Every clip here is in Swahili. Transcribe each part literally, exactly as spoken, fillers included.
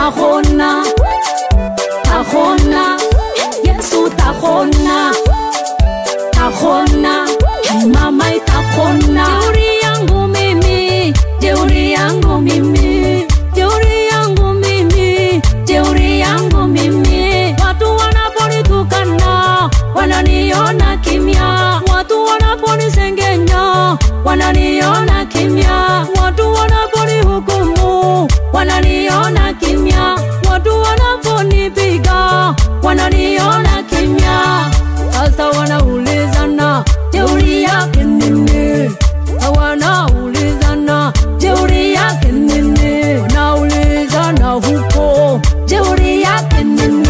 tahona, tahona, Yesu tahona, tahona, mama tahona. Jeuri yangu mimi, jeuri yangu mimi, jeuri yangu mimi, jeuri yangu mimi. Watu wanaponitukana, wananiona kimya. Watu wanaponisengenya, wananiona kimya. Watu wanaponihukumu, wananiona kimya. Watu wanaponipiga, wananiona kimya. Sasa wanaulizana, jeuri yake nini? Wanaulizana, jeuri yake nini? Wanaulizana huko, jeuri yake nini?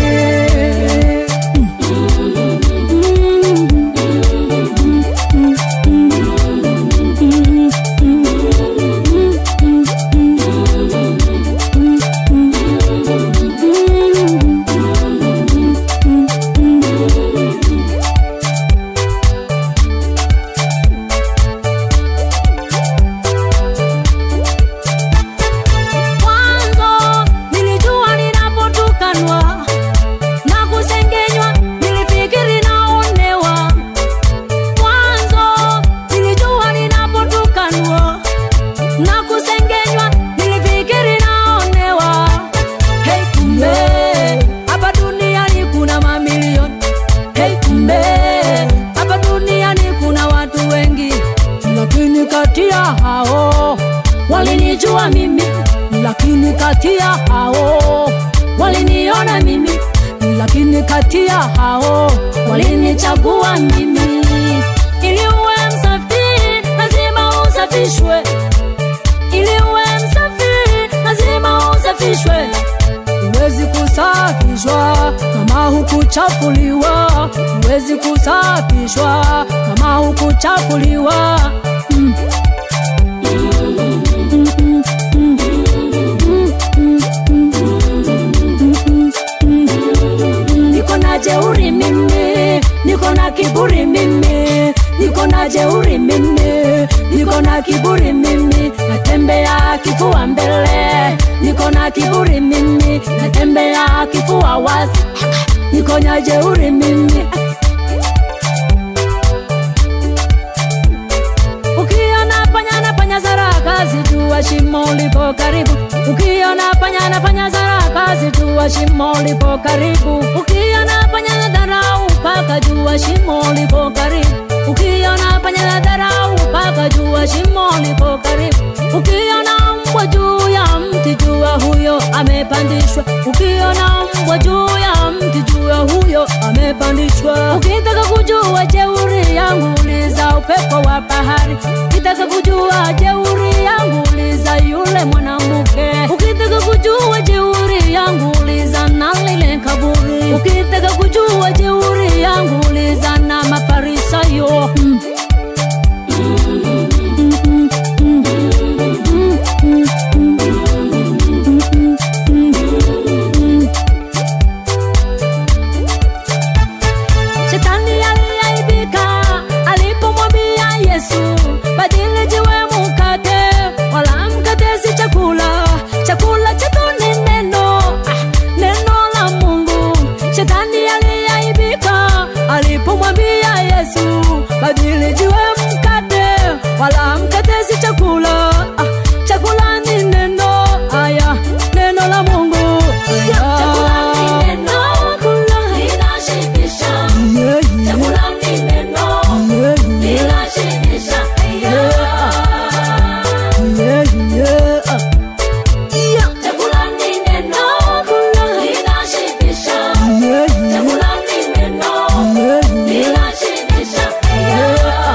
Walinijua mimi, lakini katia hao waliniona mimi, lakini katia hao walinichagua mimi. Ili uwe msafi, lazima usafishwe. Ili uwe msafi, lazima usafishwe. Huwezi kusafishwa kama hukuchafuliwa. Huwezi kusafishwa kama hukuchafuliwa. mm. Niko na jeuri mimi, niko na kiburi mimi, niko na jeuri mimi, niko na kiburi mimi, natembea kifua mbele. Niko na kiburi mimi, natembea kifua wazi, niko na jeuri mimi. Ukiona panya na panya zaraka, zijua shimo lipo karibu. Ukiona panya na panya zaraka, zijua shimo lipo karibu. Ukiona panya na dharau, paka jua shimo lipo karibu. Ukiona panya na dharau, paka jua shimo lipo karibu. Ukiona mbwa juu ya mti, jua huyo amepandishwa. Ukiona mbwa juu ya mti, jua huyo amepandishwa. Ukitaka kujua jeuri yangu, uliza upepo wa bahari. Ukitaka kujua jeuri yangu, uliza yule mwanamke. Ukitaka kujua jeuri yangu, uliza na lile kaburi. Ukitaka kujua jeuri yangu, uliza na mafarisayo. mm. Shetani aliaibika alipomwambia Yesu, badili jiwe mkate, wala mkate si chakula. Chakula chetu ni neno, ah, neno la Mungu. Shetani aliaibika alipomwambia Yesu, badili jiwe mkate, wala mkate si chakula. Ah, chakula ni neno, aya, neno la Mungu. Aya. Chakula ni neno, linashibisha. Yeah, yeah. Chakula ni neno, yeah, yeah. Linashibisha. Yeah. Yeah, yeah. Yeah. Chakula ni neno, linashibisha. Yeah, yeah. Chakula ni neno, yeah, yeah. Linashibisha. Yeah.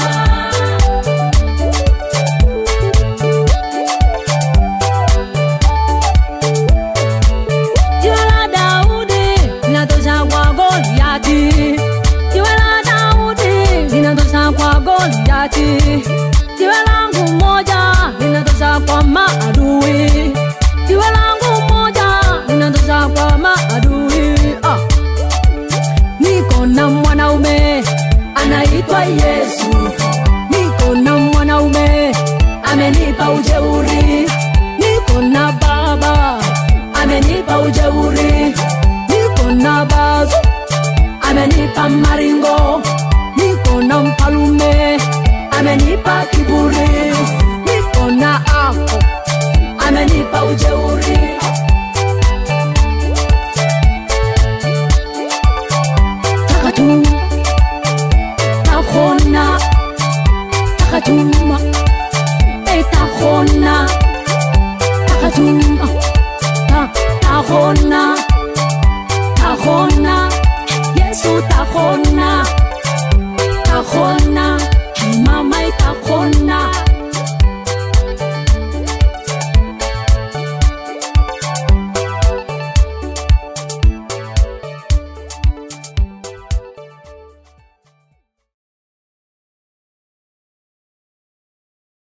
Jiwe la Daudi linatosha kwa Goliati. Jiwe la Daudi linatosha kwa Goliati. Jiwe langu moja linatosha kwa maadui. Jiwe langu moja linatosha kwa maadui. Ah. Niko na mwanaume anaitwa Yesu. Niko na mwanaume amenipa ujeuri. Niko na baba amenipa tuma ta ta khona ta khona Yesu ta khona ta khona mama ta khona